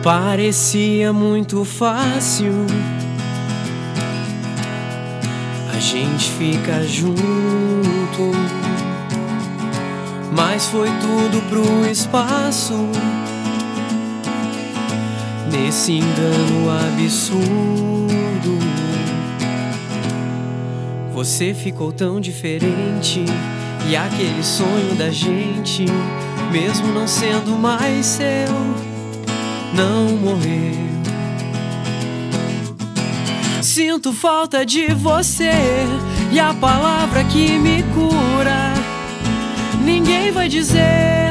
Parecia muito fácil a gente ficar junto, mas foi tudo pro espaço, nesse engano absurdo. Você ficou tão diferente, e aquele sonho da gente, mesmo não sendo mais seu, não morreu. Sinto falta de você, e a palavra que me cura ninguém vai dizer.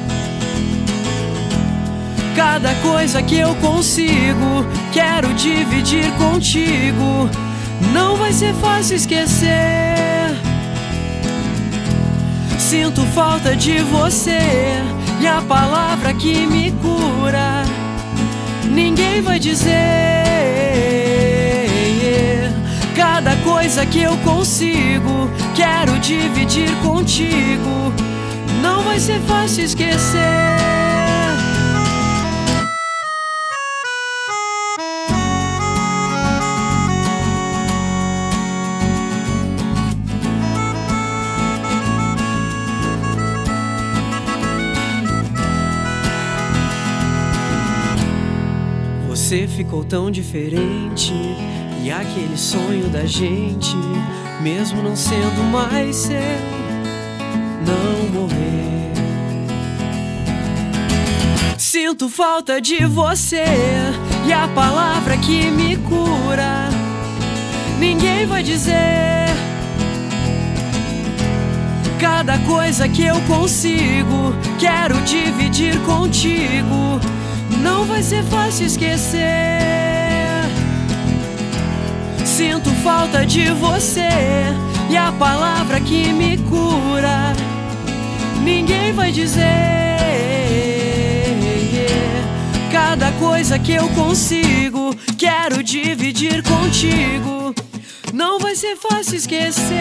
Cada coisa que eu consigo, quero dividir contigo. Não vai ser fácil esquecer. Sinto falta de você, e a palavra que me cura ninguém vai dizer. Cada coisa que eu consigo, quero dividir contigo. Não vai ser fácil esquecer. Você ficou tão diferente, e aquele sonho da gente, mesmo não sendo mais seu, não morreu. Sinto falta de você, e a palavra que me cura ninguém vai dizer. Cada coisa que eu consigo, quero dividir contigo. Não vai ser fácil esquecer. Sinto falta de você, e a palavra que me cura ninguém vai dizer. Cada coisa que eu consigo, quero dividir contigo. Não vai ser fácil esquecer.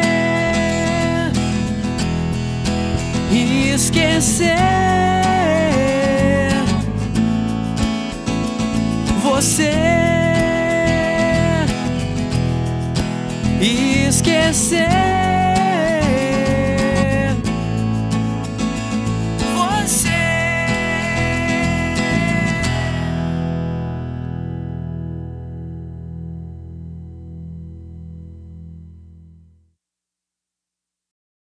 Esquecer você, esquecer.